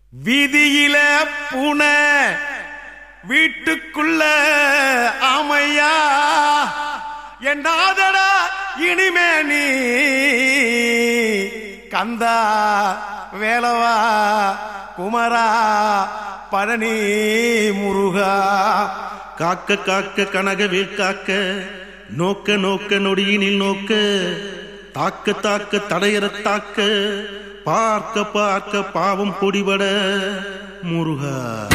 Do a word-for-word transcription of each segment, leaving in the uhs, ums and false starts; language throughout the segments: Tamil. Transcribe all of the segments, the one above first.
வீதியில பூனை வீட்டுக்குள்ள ஆமையா என்னாதடா இனிமே நீ கந்தா வேலவா குமரா பழனி முருகா. காக்க காக்க கனகவேல் காக்க நோக்க நோக்க நொடியினில் நோக்க தாக்க தாக்க தடையற தாக்க பார்க்க பார்க்க பாவம் பொடிபட முருகா.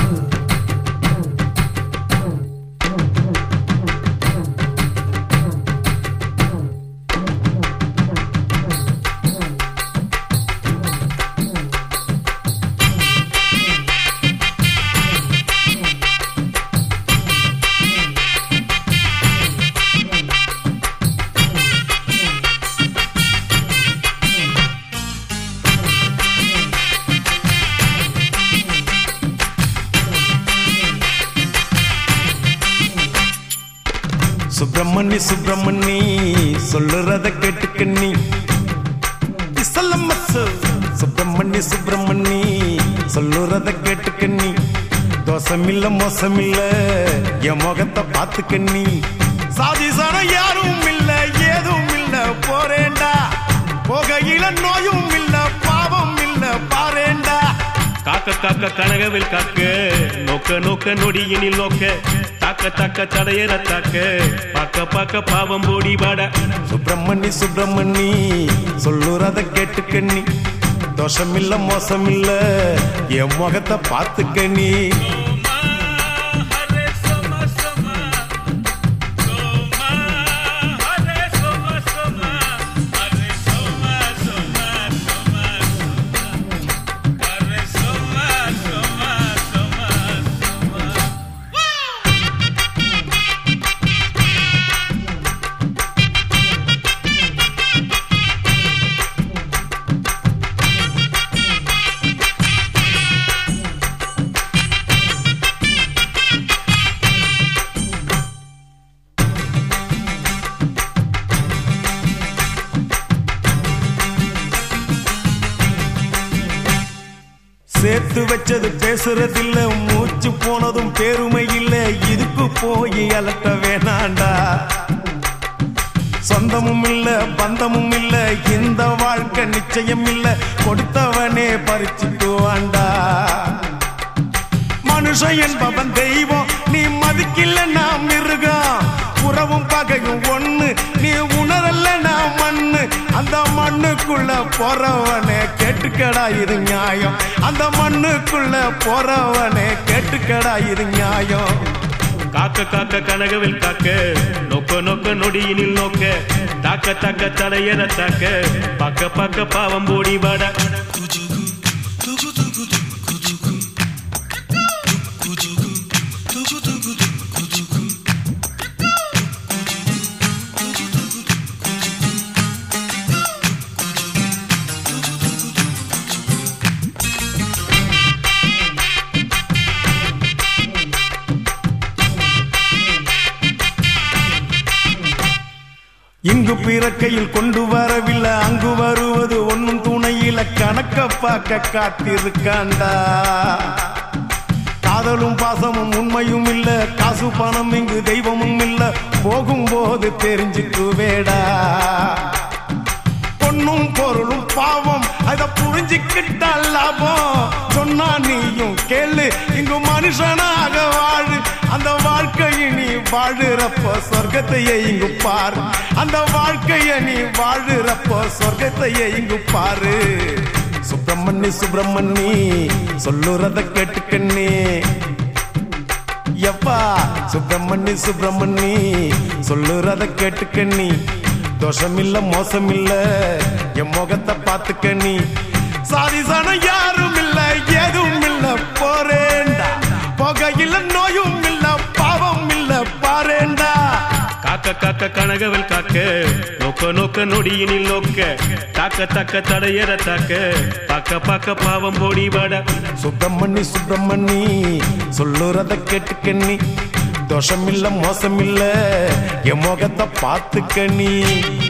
சுப்பிரமணி சுப்பிரமணி சொல்லுறத கேட்டுக்கண்ணி சுப்பிரமணி சுப்பிரமணி சொல்லுறத கேட்டுக்கண்ணி தோசமில்ல மோசமில்ல என் முகத்தை பார்த்துக்கண்ணி சாதிசான யாரும் இல்ல ஏதும் இல்ல போறேண்டா போகையில நோயும் இல்ல பாவம் இல்ல பாரேண்டா. காக்க காக்க கனகவில் காக்க நோக்க நோக்க நொடியினில் நோக்க தாக்க தாக்க தடையற தாக்க பாக்க பாக்க பாவம் போடி பாட. சுப்பிரமணி சுப்பிரமணி சொல்லுறத கேட்டுக்கண்ணி தோஷமில்ல மோசமில்ல என் முகத்தை பார்த்துக்கண்ணி. சேர்த்து வச்சது பேசுறதில்ல மூச்சு போனதும் பெருமை இல்ல இதுக்கு போய் அலட்ட வேணாண்டா. சொந்தமும் இல்ல பந்தமும் இல்ல இந்த வாழ்க்கை நிச்சயம் இல்ல கொடுத்தவனே பறிச்சுட்டு வாண்டா. மனுஷன் என்பவன் தெய்வம் நீ மதிக்கில்ல நாம் மிருகம் உறவும் பகையும் ஒண்ணு நீ உணரல்ல நான் மண்ணு அந்த மண்ணுக்குள்ள போறவனே கேட்டுக்கடா இது நியாயம் அந்த மண்ணுக்குள்ள போறவனே கேட்டுக்கடா இது நியாயம். காக்க காக்க கனகவில் காக்க நோக்க நோக்க நொடியினில் நோக்க தாக்க தாக்க தடையற தாக்க பாக்க பாக்க பாவம் போடி பாட. இங்கு பிறக்கையில் கொண்டு வரவில்லை அங்கு வருவது ஒன்னும் துணையில கணக்க பார்க்க காத்திருக்காண்டா. காதலும் பாசமும் உண்மையும் இல்ல காசு பணம் இங்கு தெய்வமும் இல்ல போகும்போது தெரிஞ்சுக்குவேடா. பொண்ணும் பொருளும் பாவம் அத புரிஞ்சுக்கிட்டா லாபம் சொன்னா நீயும் கேளு இங்கு மனுஷனாக வாழு அந்த வாழ்க்கையை நீ வாழுறப்போ சொர்க்கத்தையே இங்கு பாரு அந்த வாழ்க்கையை நீ வாழுறப்போ சொர்க்கத்தையே இங்கு பாரு. சுப்பிரமணி சுப்பிரமணி சொல்லுறத கேட்டுக்கண்ணி எப்பா சுப்பிரமணி சுப்பிரமணி சொல்லுறத கேட்டுக்கண்ணி தோஷமில்ல மோசமில்ல என் முகத்தை பார்த்துக்கண்ணி சாதிசான யாரும் இல்ல ஏதும் இல்ல போறேண்டா போகையில நோயும் இல்ல பாவம் இல்ல பாரேண்டா. காக்க காக்க கனகவில் காக்க நோக்க நோக்க நொடியினில் நோக்க தாக்க தாக்க தடையற தாக்க பாக்க பாக்க பாவம் போடி பாட. சுப்பிரமணி சுப்பிரமணி சொல்லுறத கேட்டுக்கண்ணி தோஷமில்ல மோசமில்ல என் முகத்தை பார்த்துக்கண்ணி.